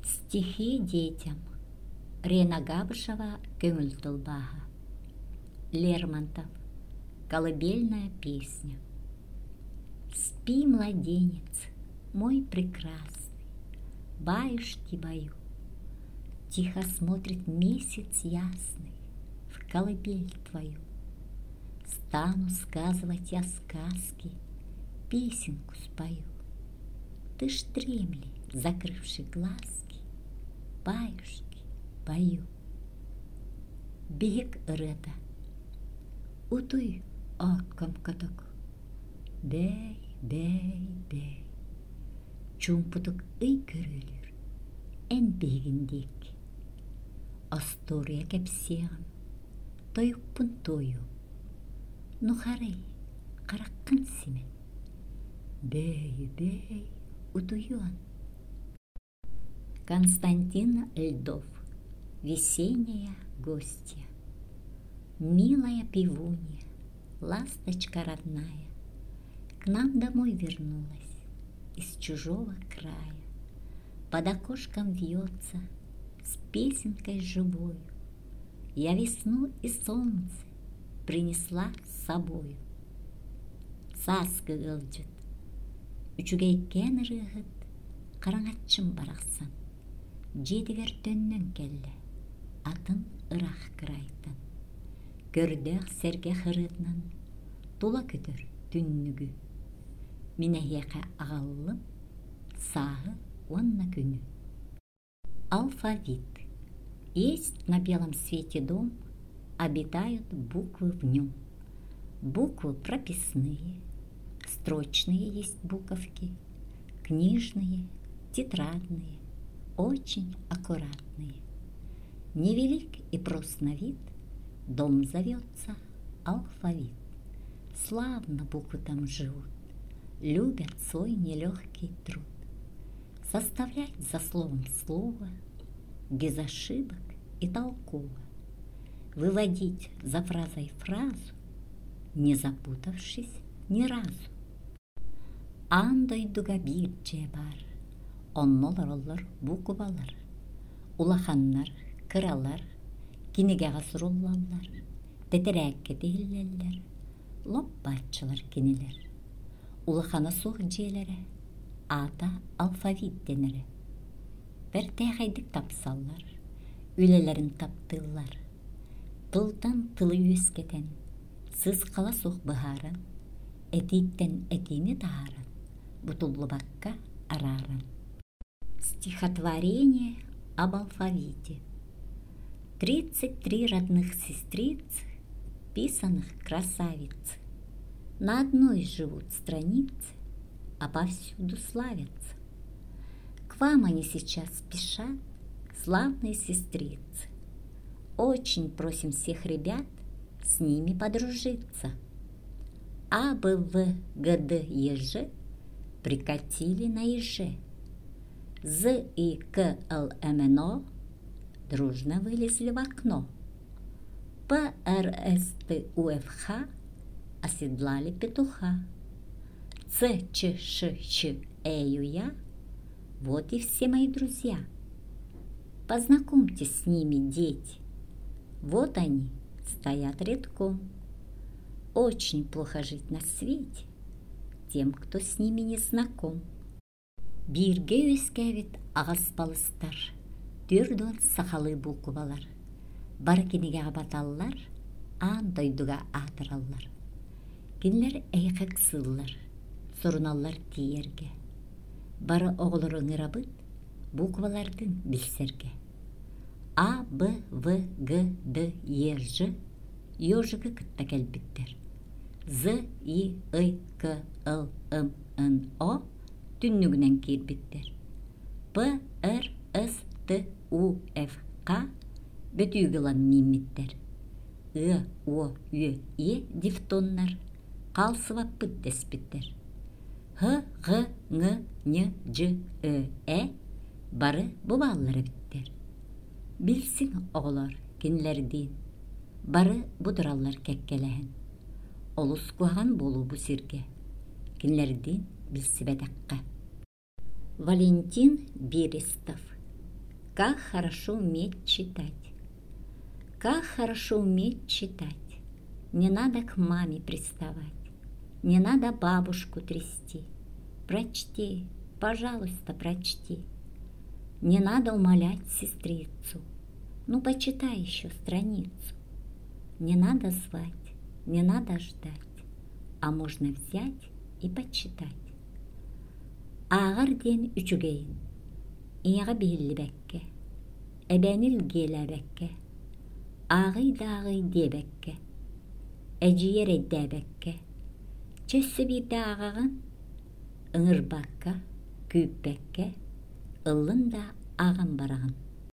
Стихи детям. Рена Габышева «Көңіл тұлбаға». Лермонтов «Колыбельная песня». Спи, младенец, мой прекрасный, баюшки баю. Тихо смотрит месяц ясный в колыбель твою. Стану сказывать я сказки, песенку спою. Ты ж дремли, закрывши глазки, баюшки баю. Бег ырыта, утуй аккам катак. Бәй, бәй, бәй. Чумпутук ый көрөлөр, эн бегиндек. Астория кепсеған, тойықпын тою. Нухарай, қараққын семен. Бәй, бәй, утуюан. Константин Льдов. Весенняя гостья. Милая пивунья, ласточка родная, к нам домой вернулась из чужого края. Под окошком вьется с песенкой живою. Я весну и солнце принесла с собою. Саз кыгылжыт, үчүгейкен ырыгыт, караңатчым бараксан. Жетигер төннөн келле, атын ырах кырайтын. Көрдөк серге хырытынан, тула көтөр түннүгү. Минехеке агаллым, сагы онна күнү. Алфавит. Есть на белом свете дом, обитают буквы в нем. Буквы прописные, строчные есть буковки, книжные, тетрадные, очень аккуратные. Невелик и прост на вид, дом зовется алфавит. Славно буквы там живут, любят свой нелегкий труд. Составлять за словом слово, без ошибок и толково. Выводить за фразой фразу, не запутавшись ни разу. Андай дуга бир же бар, оннолар олар буквалар. Улаханнар, кыралар, кинеге гасыруллалар, тетерәкке тегиллелер, лоппатчылар кинелер. Улахана сух желері, ата алфавит денері. Бір тәғайдік тапсаллар, үлелерін таптылар. Тылдан тылы өскетен, сыз қала сух бұхарын, этиттен этини тааран, бутуллы бакка араран. Стихотворение об алфавите. 33 родных сестриц, писанных красавиц. На одной живут страницы, а повсюду славятся. К вам они сейчас спешат, славные сестрицы. Очень просим всех ребят с ними подружиться. А, Б, В, Г, Д, Е, Ж прикатили на еже. З, И, К, Л, М, Н, О дружно вылезли в окно. П, Р, С, Т, У, Ф, Х оседлали петуха. Ц, Ч, Ш, Ч, Э, Ю, Я вот и все мои друзья. Познакомьтесь с ними, дети. Вот они стоят рядком. Очень плохо жить на свете тем, кто с ними не знаком. Бирге өскәвит ағас балыстар, түрдон сақалы буквалар. Бар кенеге абаталлар, ан дойдуга атыраллар. Кинлер әйқек сыллар, соруналлар тиерге. Бары оғылыры ыңырабыт, буквалардың білсерге. А, Б, В, Г, Д, Е, Ж ежігі кітті кәлбіттер. З, И, Ы, К, Л, М, Н, О түннігінен кербіттер. П, Р, С, Т, У, Ф, Қ бөтүйгілан миммиттер. Ы, О, Ө, Е дифтоннар қалсывап бұд деспіттер. Х, Г, Ң, Н, Ж, Ö, бары бұбаллары біттер. Білсің оғылар кенлерден, бары бұдыралар кәккеләхін. Олыс куаған болу бұ сирге, кенлерден білсі бәдәққа. Валентин Берестов. Как хорошо уметь читать. Как хорошо уметь читать. Не надо к маме приставать, не надо бабушку трясти. Прочти, пожалуйста, прочти. Не надо умолять сестрицу, ну почитай еще страницу. Не надо звать, не надо ждать, а можно взять и почитать. Ağır den üçügeyin, iňe billi bekke, ebenil gele bekke, ağıy dağıy debekke, eciyer eddebekke, çössü bir dağığın, ıngır bakka, küp bekke, ıllın da ağın barağın.